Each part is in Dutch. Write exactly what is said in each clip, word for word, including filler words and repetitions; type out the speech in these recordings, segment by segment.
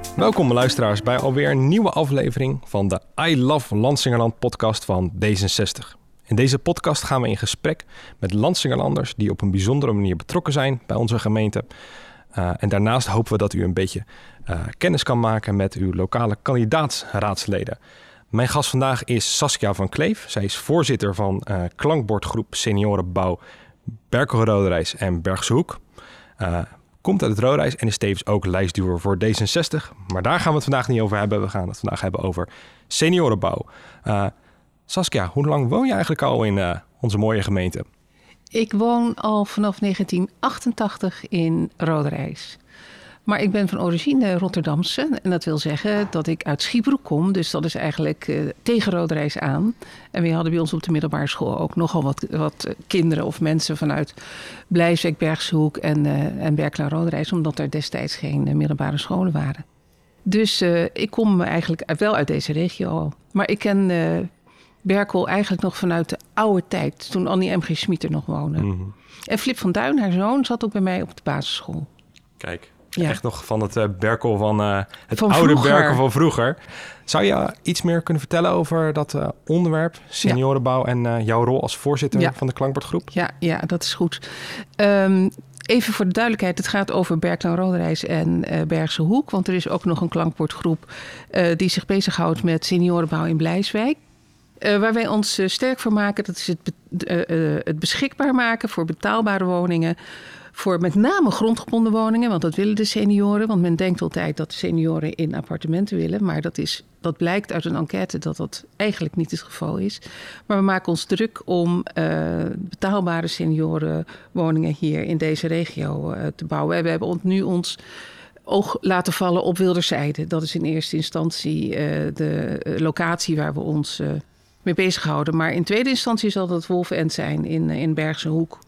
Welkom luisteraars bij alweer een nieuwe aflevering van de I Love Lansingerland podcast van D zesenzestig. In deze podcast gaan we in gesprek met Lansingerlanders die op een bijzondere manier betrokken zijn bij onze gemeente. Uh, en daarnaast hopen we dat u een beetje uh, kennis kan maken met uw lokale kandidaatsraadsleden. Mijn gast vandaag is Saskia van Kleef. Zij is voorzitter van uh, klankbordgroep Seniorenbouw Berkel Roderijs en Bergse Hoek. Uh, komt uit het Roderijs en is tevens ook lijstduwer voor D zesenzestig. Maar daar gaan we het vandaag niet over hebben. We gaan het vandaag hebben over seniorenbouw. Uh, Saskia, hoe lang woon je eigenlijk al in uh, onze mooie gemeente? Ik woon al vanaf negentien achtentachtig in Roderijs. Maar ik ben van origine Rotterdamse. En dat wil zeggen dat ik uit Schiebroek kom. Dus dat is eigenlijk uh, tegen Roderijs aan. En we hadden bij ons op de middelbare school ook nogal wat, wat kinderen of mensen vanuit Blijswijk, Bergse Hoek en, uh, en Berkel en Roderijs. Omdat er destijds geen uh, middelbare scholen waren. Dus uh, ik kom eigenlijk wel uit deze regio al. Maar ik ken uh, Berkel eigenlijk nog vanuit de oude tijd. Toen Annie M G Schmid er nog woonde. Mm-hmm. En Flip van Duin, haar zoon, zat ook bij mij op de basisschool. Kijk. Ja. Echt nog van het uh, Berkel van uh, het van oude vroeger. Berkel van vroeger. Zou je iets meer kunnen vertellen over dat uh, onderwerp, seniorenbouw, ja. en uh, jouw rol als voorzitter ja. van de klankbordgroep? Ja, ja, dat is goed. Um, even voor de duidelijkheid, het gaat over Berkel en Roderijs en uh, Bergse Hoek. Want er is ook nog een klankbordgroep uh, die zich bezighoudt met seniorenbouw in Blijswijk. Uh, waar wij ons uh, sterk voor maken, dat is het, be- uh, uh, het beschikbaar maken voor betaalbare woningen. Voor met name grondgebonden woningen, want dat willen de senioren. Want men denkt altijd dat de senioren in appartementen willen. Maar dat, is, dat blijkt uit een enquête dat dat eigenlijk niet het geval is. Maar we maken ons druk om uh, betaalbare seniorenwoningen hier in deze regio uh, te bouwen. We hebben nu ons oog laten vallen op Wilderzijde. Dat is in eerste instantie uh, de locatie waar we ons uh, mee bezighouden. Maar in tweede instantie zal dat Wolvenend zijn in, in Bergse Hoek.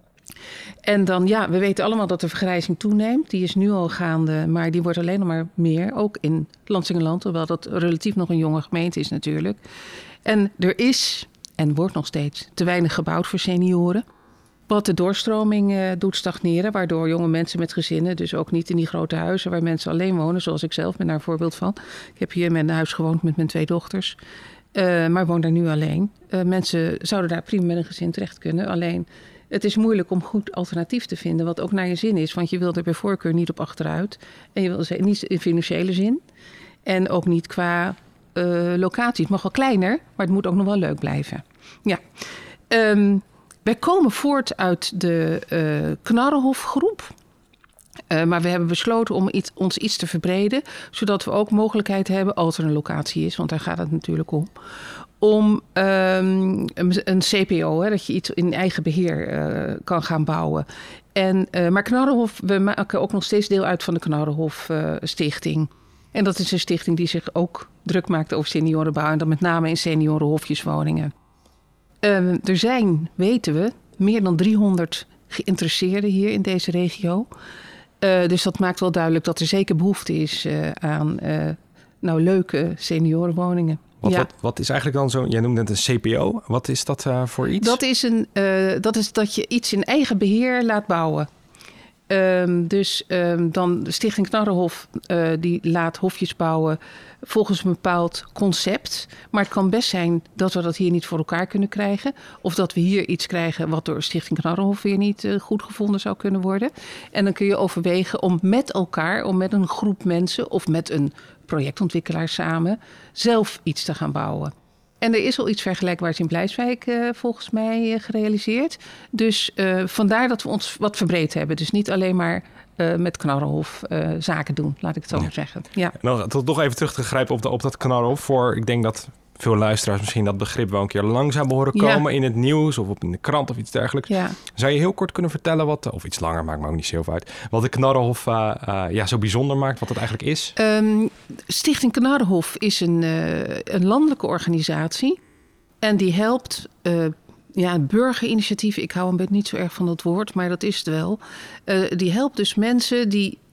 En dan, ja, we weten allemaal dat de vergrijzing toeneemt. Die is nu al gaande, maar die wordt alleen nog maar meer. Ook in Lansingerland, hoewel dat relatief nog een jonge gemeente is natuurlijk. En er is, en wordt nog steeds, te weinig gebouwd voor senioren. Wat de doorstroming uh, doet stagneren, waardoor jonge mensen met gezinnen, dus ook niet in die grote huizen waar mensen alleen wonen, zoals ik zelf ben daar een voorbeeld van. Ik heb hier in mijn huis gewoond met mijn twee dochters, uh, maar woon daar nu alleen. Uh, mensen zouden daar prima met een gezin terecht kunnen, alleen het is moeilijk om goed alternatief te vinden, wat ook naar je zin is. Want je wilt er bij voorkeur niet op achteruit. En je wilt er niet in financiële zin. En ook niet qua uh, locatie. Het mag wel kleiner, maar het moet ook nog wel leuk blijven. Ja. Um, wij komen voort uit de uh, Knarrenhofgroep. Uh, maar we hebben besloten om iets, ons iets te verbreden, zodat we ook mogelijkheid hebben, als er een locatie is, want daar gaat het natuurlijk om, om um, een C P O, hè, dat je iets in eigen beheer uh, kan gaan bouwen. En, uh, maar Knarrenhof, we maken ook nog steeds deel uit van de Knarrenhof uh, Stichting. En dat is een stichting die zich ook druk maakt over seniorenbouw, en dan met name in seniorenhofjeswoningen. Uh, er zijn, weten we, meer dan driehonderd geïnteresseerden hier in deze regio. Uh, dus dat maakt wel duidelijk dat er zeker behoefte is uh, aan uh, nou, leuke seniorenwoningen. Wat, ja. wat, wat is eigenlijk dan zo? Jij noemde het een C P O. Wat is dat uh, voor iets? Dat is, een, uh, dat is dat je iets in eigen beheer laat bouwen. Um, dus um, dan de Stichting Knarrenhof uh, die laat hofjes bouwen volgens een bepaald concept. Maar het kan best zijn dat we dat hier niet voor elkaar kunnen krijgen. Of dat we hier iets krijgen wat door Stichting Knarrenhof weer niet uh, goed gevonden zou kunnen worden. En dan kun je overwegen om met elkaar, om met een groep mensen of met een projectontwikkelaar samen zelf iets te gaan bouwen. En er is al iets vergelijkbaars in Blijswijk uh, volgens mij uh, gerealiseerd. Dus uh, vandaar dat we ons wat verbreed hebben. Dus niet alleen maar uh, met Knarrenhof uh, zaken doen, laat ik het zo maar ja. zeggen. Ja. Nou, tot nog even terug te grijpen op, de, op dat Knarrenhof. Voor, ik denk dat veel luisteraars misschien dat begrip wel een keer langs hebben horen komen ja. in het nieuws of op in de krant of iets dergelijks. Ja. Zou je heel kort kunnen vertellen wat, of iets langer, maakt me ook niet zo heel veel uit, wat de Knarrenhof uh, uh, ja, zo bijzonder maakt, wat het eigenlijk is? Um, Stichting Knarrenhof is een, uh, een landelijke organisatie en die helpt uh, ja, burgerinitiatieven. Ik hou een beetje niet zo erg van dat woord, maar dat is het wel. Uh, die helpt dus mensen die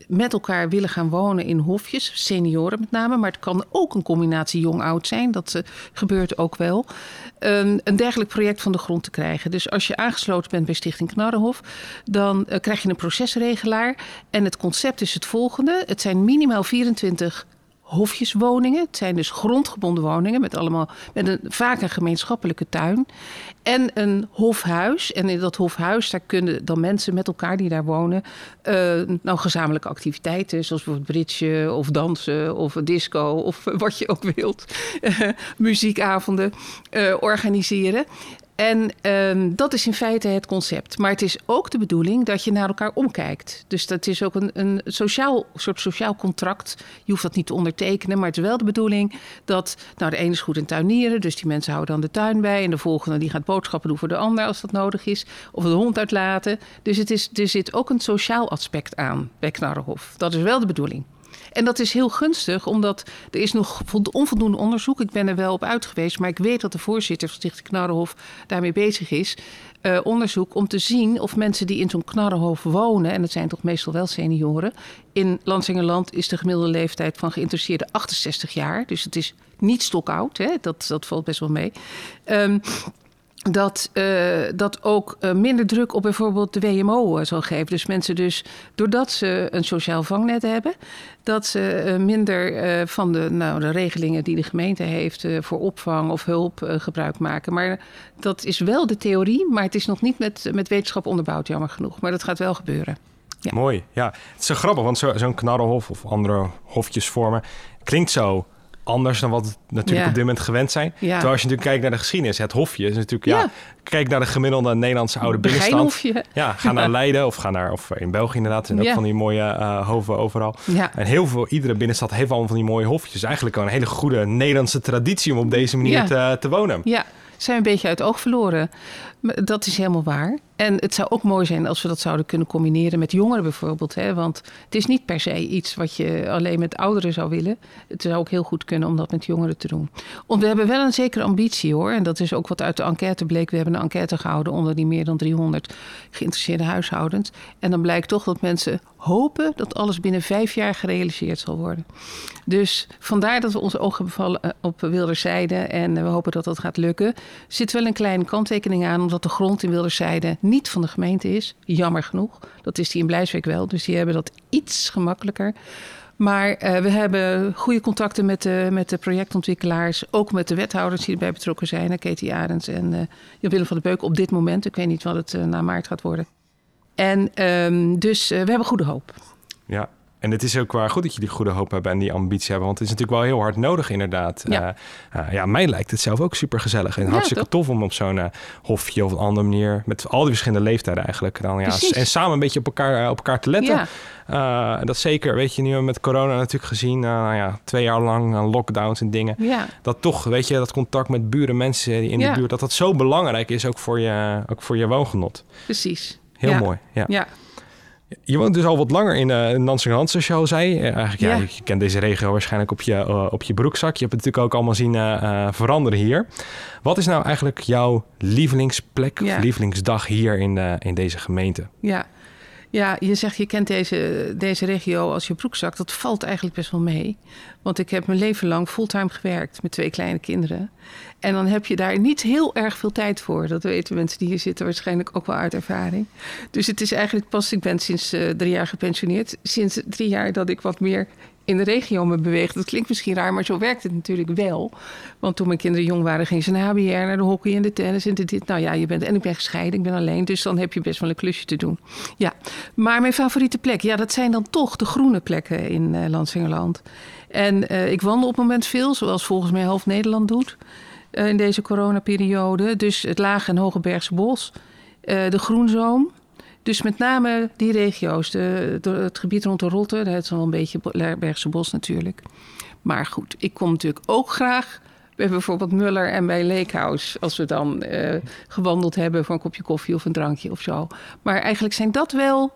met elkaar willen gaan wonen in hofjes. Senioren met name, maar het kan ook een combinatie jong-oud zijn. Dat uh, gebeurt ook wel. Um, een dergelijk project van de grond te krijgen. Dus als je aangesloten bent bij Stichting Knarrenhof, dan uh, krijg je een procesregelaar. En het concept is het volgende. Het zijn minimaal vierentwintig hofjeswoningen. Het zijn dus grondgebonden woningen met allemaal met een, vaak een gemeenschappelijke tuin. En een hofhuis. En in dat hofhuis, daar kunnen dan mensen met elkaar die daar wonen, Uh, nou, gezamenlijke activiteiten, zoals bijvoorbeeld bridge of dansen of een disco of wat je ook wilt. Uh, muziekavonden uh, organiseren. En um, dat is in feite het concept. Maar het is ook de bedoeling dat je naar elkaar omkijkt. Dus dat is ook een, een sociaal, soort sociaal contract. Je hoeft dat niet te ondertekenen, maar het is wel de bedoeling dat, nou, de ene is goed in tuinieren, dus die mensen houden dan de tuin bij. En de volgende die gaat boodschappen doen voor de ander als dat nodig is. Of de hond uitlaten. Dus het is, er zit ook een sociaal aspect aan bij Knarrenhof. Dat is wel de bedoeling. En dat is heel gunstig, omdat er is nog onvoldoende onderzoek. Ik ben er wel op uit geweest, maar ik weet dat de voorzitter van Stichting Knarrenhof daarmee bezig is. Uh, onderzoek om te zien of mensen die in zo'n knarrenhof wonen, en dat zijn toch meestal wel senioren. In Lansingerland is de gemiddelde leeftijd van geïnteresseerden achtenzestig jaar. Dus het is niet stokoud, hè? Dat, dat valt best wel mee. Um, Dat, uh, dat ook uh, minder druk op bijvoorbeeld de W M O uh, zal geven. Dus mensen dus, doordat ze een sociaal vangnet hebben, dat ze uh, minder uh, van de, nou, de regelingen die de gemeente heeft uh, voor opvang of hulp uh, gebruik maken. Maar dat is wel de theorie, maar het is nog niet met, met wetenschap onderbouwd, jammer genoeg. Maar dat gaat wel gebeuren. Ja. Mooi, ja. Het is zo grappig, want zo, zo'n knarrenhof of andere hofjesvormen klinkt zo anders dan wat we natuurlijk ja. op dit moment gewend zijn. Ja. Terwijl als je natuurlijk kijkt naar de geschiedenis, het hofje is natuurlijk, ja, ja kijk naar de gemiddelde Nederlandse oude binnenstand. Ja, ga naar Leiden of ga naar, of in België inderdaad, en ook ja. van die mooie uh, hoven overal. Ja. En heel veel, iedere binnenstad heeft allemaal van die mooie hofjes. Eigenlijk een hele goede Nederlandse traditie om op deze manier ja. te, te wonen. Ja, zijn een beetje uit het oog verloren. Dat is helemaal waar. En het zou ook mooi zijn als we dat zouden kunnen combineren met jongeren bijvoorbeeld. Hè? Want het is niet per se iets wat je alleen met ouderen zou willen. Het zou ook heel goed kunnen om dat met jongeren te doen. Want we hebben wel een zekere ambitie hoor. En dat is ook wat uit de enquête bleek. We hebben een enquête gehouden onder die meer dan driehonderd geïnteresseerde huishoudens. En dan blijkt toch dat mensen hopen dat alles binnen vijf jaar gerealiseerd zal worden. Dus vandaar dat we onze ogen hebben vallen op Wilderzijde. En we hopen dat dat gaat lukken. Er zit wel een kleine kanttekening aan, omdat de grond in Wilderzijde niet van de gemeente is. Jammer genoeg. Dat is die in Blijswijk wel. Dus die hebben dat iets gemakkelijker. Maar uh, we hebben goede contacten met de, met de projectontwikkelaars. Ook met de wethouders die erbij betrokken zijn. Katie Arends en uh, Jan-Willem van der Beuk op dit moment. Ik weet niet wat het uh, na maart gaat worden. En um, dus uh, we hebben goede hoop. Ja. En het is ook wel goed dat jullie goede hoop hebben en die ambitie hebben. Want het is natuurlijk wel heel hard nodig inderdaad. Ja, uh, uh, ja mij lijkt het zelf ook super gezellig. En ja, hartstikke toch? tof om op zo'n uh, hofje of een andere manier, met al die verschillende leeftijden eigenlijk. Dan, ja, en samen een beetje op elkaar, uh, op elkaar te letten. Ja. Uh, dat zeker, weet je, nu met corona natuurlijk gezien. Uh, nou ja, twee jaar lang uh, lockdowns en dingen. Ja. Dat toch, weet je, dat contact met buren, mensen in ja. de buurt, dat dat zo belangrijk is ook voor je, ook voor je woongenot. Precies. Heel ja. mooi, ja. ja. Je woont dus al wat langer in uh, Lansingerland, zoals je al zei. Uh, eigenlijk, ja. Ja, je kent deze regio waarschijnlijk op je, uh, op je broekzak. Je hebt het natuurlijk ook allemaal zien uh, uh, veranderen hier. Wat is nou eigenlijk jouw lievelingsplek ja. of lievelingsdag hier in, uh, in deze gemeente? Ja. Ja, je zegt je kent deze, deze regio als je broekzak. Dat valt eigenlijk best wel mee. Want ik heb mijn leven lang fulltime gewerkt met twee kleine kinderen. En dan heb je daar niet heel erg veel tijd voor. Dat weten mensen die hier zitten waarschijnlijk ook wel uit ervaring. Dus het is eigenlijk pas, ik ben sinds uh, drie jaar gepensioneerd. Sinds drie jaar dat ik wat meer in de regio me beweeg. Dat klinkt misschien raar, maar zo werkt het natuurlijk wel. Want toen mijn kinderen jong waren, gingen ze naar H B R, naar de hockey en de tennis en de dit. Nou ja, je bent, en ik ben gescheiden, ik ben alleen. Dus dan heb je best wel een klusje te doen. Ja, maar mijn favoriete plek, ja, dat zijn dan toch de groene plekken in uh, Lansingerland. En uh, ik wandel op het moment veel, zoals volgens mij half Nederland doet. Uh, in deze coronaperiode. Dus het Lage en Hoge Bergse Bos. Uh, de Groenzoom. Dus met name die regio's. De, de, het gebied rond de Rotte. Dat is wel een beetje Bergse Bos natuurlijk. Maar goed, ik kom natuurlijk ook graag bij bijvoorbeeld Muller en bij Leekhuis. Als we dan uh, gewandeld hebben voor een kopje koffie of een drankje of zo. Maar eigenlijk zijn dat wel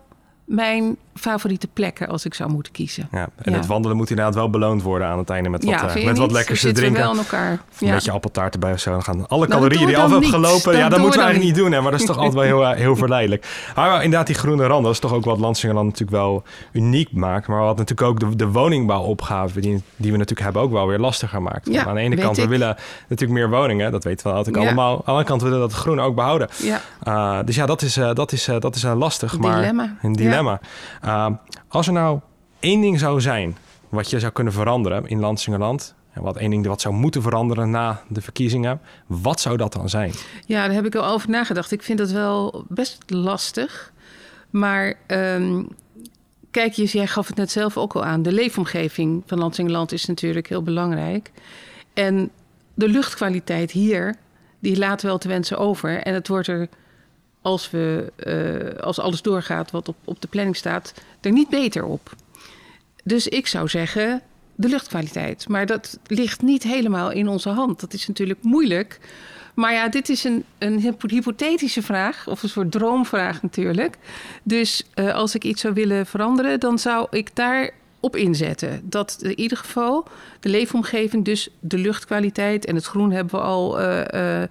mijn favoriete plekken als ik zou moeten kiezen. Ja, en ja. het wandelen moet inderdaad wel beloond worden aan het einde met wat, ja, uh, met wat lekkers te drinken. Wel in elkaar. Een ja. beetje appeltaart erbij of zo. Dan gaan alle nou, calorieën die je af hebt gelopen. Dat ja, dat moeten we eigenlijk niet niet doen. Hè, maar dat is toch altijd wel heel, heel verleidelijk. Maar inderdaad, die groene rand, dat is toch ook wat Lansingerland natuurlijk wel uniek maakt. Maar wat natuurlijk ook de, de woningbouwopgave die, die we natuurlijk hebben ook wel weer lastiger maakt. Ja, aan de ene kant, ik. we willen natuurlijk meer woningen. Dat weten we natuurlijk ja. allemaal. Aan de andere kant willen we dat groen ook behouden. Ja. Uh, dus ja, dat is, uh, dat is, uh, dat is uh, lastig. Een maar dilemma. Een dilemma. Ja. Uh, als er nou één ding zou zijn wat je zou kunnen veranderen in Lansingerland, en wat één ding wat zou moeten veranderen na de verkiezingen, wat zou dat dan zijn? Ja, daar heb ik al over nagedacht. Ik vind dat wel best lastig. Maar um, kijk, jij gaf het net zelf ook al aan. De leefomgeving van Lansingerland is natuurlijk heel belangrijk. En de luchtkwaliteit hier, die laat wel te wensen over. En het wordt er, als, we, uh, als alles doorgaat wat op, op de planning staat, er niet beter op. Dus ik zou zeggen, de luchtkwaliteit. Maar dat ligt niet helemaal in onze hand. Dat is natuurlijk moeilijk. Maar ja, dit is een, een hypothetische vraag, of een soort droomvraag natuurlijk. Dus uh, als ik iets zou willen veranderen, dan zou ik daar op inzetten. Dat in ieder geval de leefomgeving, dus de luchtkwaliteit en het groen hebben we al uh, uh,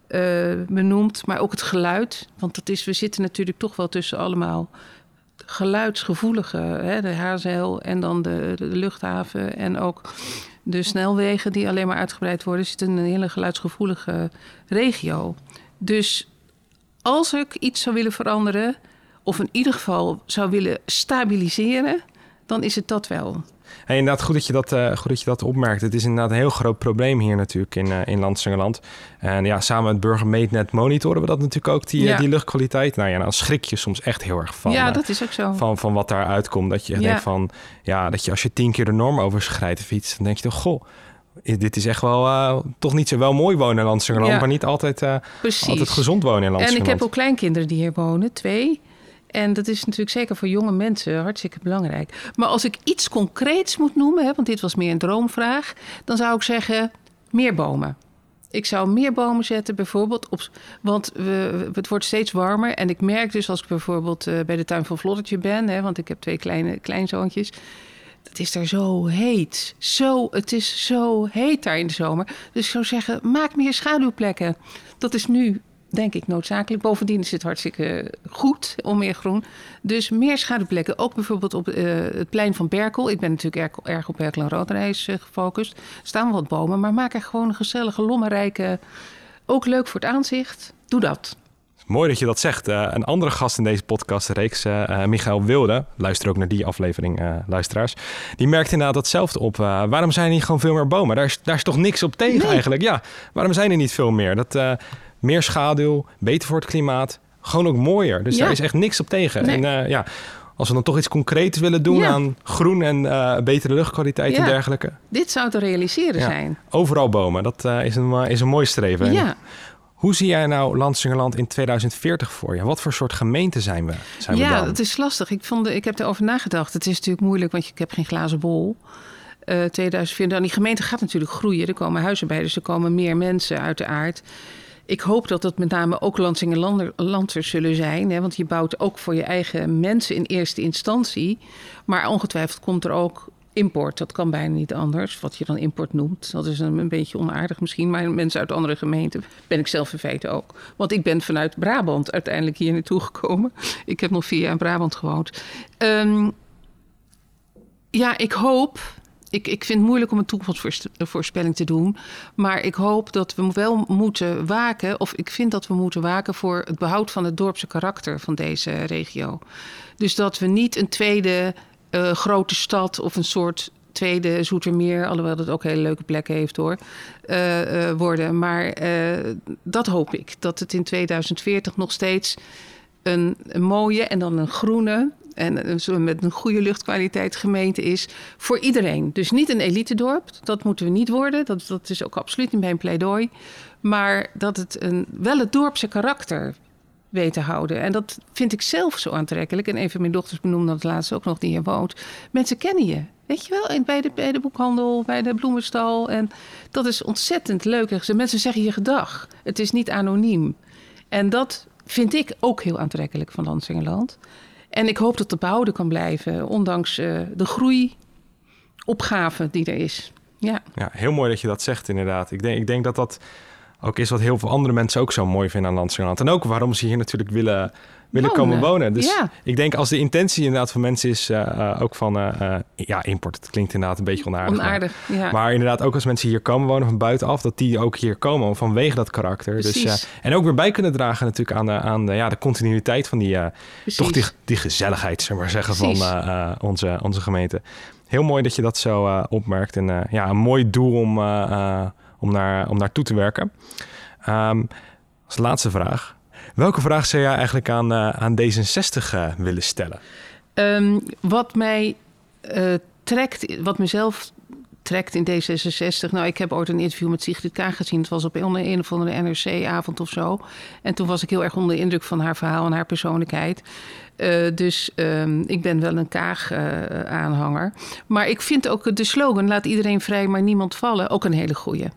uh, benoemd. Maar ook het geluid, want dat is, we zitten natuurlijk toch wel tussen allemaal geluidsgevoelige, hè, de Haarzeil en dan de, de, de luchthaven en ook de snelwegen die alleen maar uitgebreid worden, zit in een hele geluidsgevoelige regio. Dus als ik iets zou willen veranderen, of in ieder geval zou willen stabiliseren, dan is het dat wel. Hey, inderdaad, goed dat, je dat, uh, goed dat je dat opmerkt. Het is inderdaad een heel groot probleem hier natuurlijk in, uh, in Lansingerland. En ja, samen met Burgermeetnet monitoren we dat natuurlijk ook, die, ja. die luchtkwaliteit. Nou ja, dan schrik je soms echt heel erg van. Ja, uh, dat is ook zo. Van, van wat daar uitkomt. Dat je ja. denkt van, ja, dat je als je tien keer de norm overschrijdt of iets, dan denk je toch, goh, dit is echt wel uh, toch niet zo wel mooi wonen in Lansingerland, ja. maar niet altijd, uh, altijd gezond wonen in Lansingerland. En ik heb ook kleinkinderen die hier wonen, twee. En dat is natuurlijk zeker voor jonge mensen hartstikke belangrijk. Maar als ik iets concreets moet noemen, hè, want dit was meer een droomvraag, dan zou ik zeggen meer bomen. Ik zou meer bomen zetten bijvoorbeeld op, want we, het wordt steeds warmer. En ik merk dus als ik bijvoorbeeld uh, bij de tuin van Vloddertje ben, hè, want ik heb twee kleine kleinzoontjes. Het is daar zo heet. Zo, het is zo heet daar in de zomer. Dus ik zou zeggen, maak meer schaduwplekken. Dat is nu, denk ik, noodzakelijk. Bovendien is het hartstikke goed om meer groen. Dus meer schaduwplekken. Ook bijvoorbeeld op uh, het plein van Berkel. Ik ben natuurlijk erg, erg op Berkel en Roderijs uh, gefocust. Er staan wel wat bomen, maar maak er gewoon een gezellige, lommerrijke... Ook leuk voor het aanzicht. Doe dat. Mooi dat je dat zegt. Uh, een andere gast in deze podcastreeks, uh, Michael Wilde, luister ook naar die aflevering, uh, luisteraars. Die merkte inderdaad datzelfde op. Uh, waarom zijn er niet gewoon veel meer bomen? Daar is, daar is toch niks op tegen nee. eigenlijk? Ja, waarom zijn er niet veel meer? Dat, uh, meer schaduw, beter voor het klimaat, gewoon ook mooier. Dus ja. daar is echt niks op tegen. Nee. En uh, ja, als we dan toch iets concreets willen doen ja. aan groen en uh, betere luchtkwaliteit ja. en dergelijke. Dit zou te realiseren ja. zijn. Overal bomen, dat uh, is, een, is een mooi streven. Ja. En hoe zie jij nou Lansingerland in tweeduizend veertig voor je? Wat voor soort gemeente zijn we, zijn ja, we dan? Het is lastig. Ik, vond, ik heb erover nagedacht. Het is natuurlijk moeilijk, want ik heb geen glazen bol. Uh, tweeduizend veertig, die gemeente gaat natuurlijk groeien. Er komen huizen bij, dus er komen meer mensen uiteraard. Ik hoop dat dat met name ook Lansingerlanders zullen zijn. Hè, want je bouwt ook voor je eigen mensen in eerste instantie. Maar ongetwijfeld komt er ook import. Dat kan bijna niet anders, wat je dan import noemt. Dat is een, een beetje onaardig misschien. Maar mensen uit andere gemeenten ben ik zelf in feite ook. Want ik ben vanuit Brabant uiteindelijk hier naartoe gekomen. Ik heb nog vier jaar in Brabant gewoond. Um, ja, ik hoop... Ik, ik vind het moeilijk om een toekomstvoorspelling te doen. Maar ik hoop dat we wel moeten waken... of ik vind dat we moeten waken voor het behoud van het dorpse karakter van deze regio. Dus dat we niet een tweede uh, grote stad of een soort tweede Zoetermeer... alhoewel dat ook hele leuke plekken heeft hoor, uh, uh, worden. Maar uh, dat hoop ik. Dat het in tweeduizend veertig nog steeds een, een mooie en dan een groene... en met een goede luchtkwaliteit gemeente is voor iedereen. Dus niet een elitedorp, dat moeten we niet worden. Dat, dat is ook absoluut niet mijn pleidooi. Maar dat het een, wel het dorpse karakter weet te houden. En dat vind ik zelf zo aantrekkelijk. En een van mijn dochters benoemde dat laatst ook nog, die hier woont. Mensen kennen je, weet je wel? Bij de, bij de boekhandel, bij de bloemenstal. En dat is ontzettend leuk. Mensen zeggen je gedag. Het is niet anoniem. En dat vind ik ook heel aantrekkelijk van Lansingerland. En ik hoop dat het behouden kan blijven, ondanks uh, de groeiopgave die er is. Ja. Ja, heel mooi dat je dat zegt inderdaad. Ik denk, ik denk dat dat ook is wat heel veel andere mensen ook zo mooi vinden aan Lansingerland. En ook waarom ze hier natuurlijk willen, willen wonen. komen wonen. Dus ja. ik denk als de intentie inderdaad van mensen is, uh, uh, ook van uh, uh, ja, import. Het klinkt inderdaad een beetje onaardig. Onaardig, maar, ja. maar inderdaad ook als mensen hier komen wonen van buitenaf, dat die ook hier komen vanwege dat karakter. Precies. Dus, uh, en ook weer bij kunnen dragen natuurlijk aan de, aan de, ja, de continuïteit van die, uh, toch die, die gezelligheid, zeg maar zeggen, Precies. van uh, uh, onze, onze gemeente. Heel mooi dat je dat zo uh, opmerkt. En uh, ja, een mooi doel om, uh, uh, om, naar, om naartoe te werken. Um, als laatste vraag. Welke vraag zou jij eigenlijk aan, uh, aan D zesenzestig uh, willen stellen? Um, wat mij uh, trekt, wat mezelf trekt in D zesenzestig... Nou, ik heb ooit een interview met Sigrid Kaag gezien. Het was op een, een of andere N R C-avond of zo. En toen was ik heel erg onder de indruk van haar verhaal en haar persoonlijkheid. Uh, dus um, ik ben wel een Kaag-aanhanger. Uh, maar ik vind ook de slogan, laat iedereen vrij, maar niemand vallen, ook een hele goeie.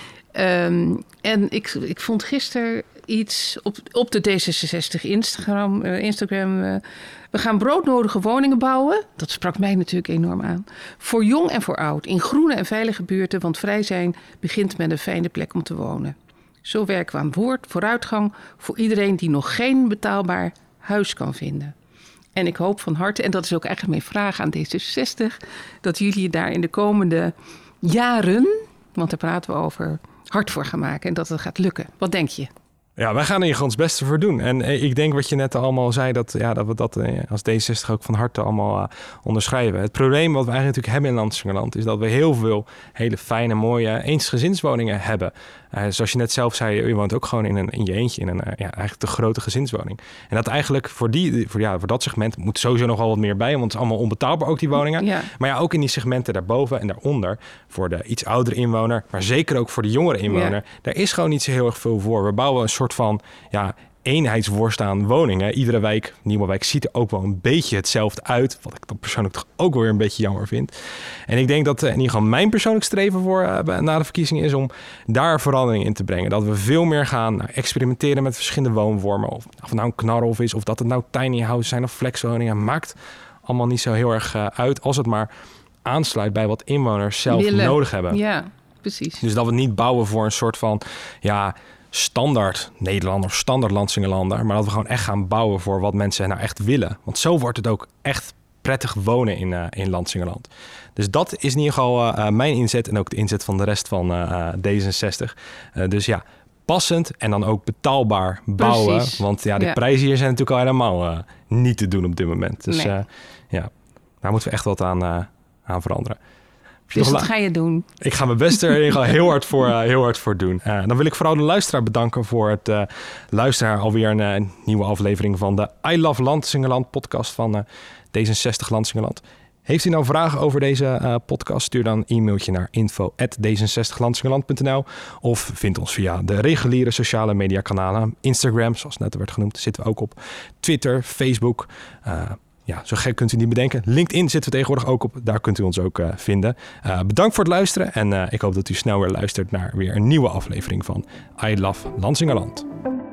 Um, en ik, ik vond gisteren iets op, op de D zesenzestig Instagram. Uh, Instagram uh, we gaan broodnodige woningen bouwen. Dat sprak mij natuurlijk enorm aan. Voor jong en voor oud. In groene en veilige buurten. Want vrij zijn begint met een fijne plek om te wonen. Zo werken we aan woord, vooruitgang voor iedereen die nog geen betaalbaar huis kan vinden. En ik hoop van harte, en dat is ook eigenlijk mijn vraag aan D zesenzestig... dat jullie daar in de komende jaren, want daar praten we over, hard voor gaan maken en dat het gaat lukken. Wat denk je? Ja, wij gaan er hier ons beste voor doen. En ik denk wat je net allemaal zei, dat, ja, dat we dat als D zesenzestig ook van harte allemaal uh, onderschrijven. Het probleem wat we eigenlijk natuurlijk hebben in Lansingerland is dat we heel veel hele fijne, mooie eensgezinswoningen hebben. Uh, zoals je net zelf zei, je woont ook gewoon in, een, in je eentje in een uh, ja, eigenlijk te grote gezinswoning. En dat eigenlijk voor, die, voor, ja, voor dat segment moet sowieso nog wel wat meer bij, want het is allemaal onbetaalbaar ook die woningen. Ja. Maar ja, ook in die segmenten daarboven en daaronder, voor de iets oudere inwoner, maar zeker ook voor de jongere inwoner, ja. Daar is gewoon niet zo heel erg veel voor. We bouwen een soort van ja, eenheidsworst aan woningen. Iedere wijk, nieuwe wijk, ziet er ook wel een beetje hetzelfde uit. Wat ik dan persoonlijk toch ook wel weer een beetje jammer vind. En ik denk dat in ieder geval mijn persoonlijk streven voor uh, na de verkiezingen is om daar verandering in te brengen. Dat we veel meer gaan nou, experimenteren met verschillende woonvormen. Of, of het nou een knarhof is, of dat het nou tiny houses zijn of flexwoningen. Maakt allemaal niet zo heel erg uh, uit als het maar aansluit bij wat inwoners zelf Willen. nodig hebben. Ja, precies. Dus dat we niet bouwen voor een soort van ja, standaard Nederlander of standaard Lansingerlander, maar dat we gewoon echt gaan bouwen voor wat mensen nou echt willen. Want zo wordt het ook echt prettig wonen in, uh, in Lansingerland. Dus dat is in ieder geval uh, mijn inzet en ook de inzet van de rest van uh, D zesenzestig. Uh, dus ja, passend en dan ook betaalbaar bouwen. Precies. Want ja, de ja. prijzen hier zijn natuurlijk al helemaal uh, niet te doen op dit moment. Dus nee. uh, ja, daar moeten we echt wat aan, uh, aan veranderen. Dus wat ga je doen? Ik ga mijn best er heel hard voor, uh, heel hard voor doen. Uh, dan wil ik vooral de luisteraar bedanken voor het uh, luisteren. Alweer een uh, nieuwe aflevering van de I Love Lansingerland podcast van uh, D zesenzestig Lansingerland. Heeft u nou vragen over deze uh, podcast? Stuur dan een e-mailtje naar info at d zesenzestig lansingerland punt n l of vind ons via de reguliere sociale media kanalen. Instagram, zoals net werd genoemd, zitten we ook op. Twitter, Facebook. Uh, Ja, zo gek kunt u niet bedenken. LinkedIn zitten we tegenwoordig ook op. Daar kunt u ons ook uh, vinden. Uh, bedankt voor het luisteren. En uh, ik hoop dat u snel weer luistert naar weer een nieuwe aflevering van I Love Lansingerland.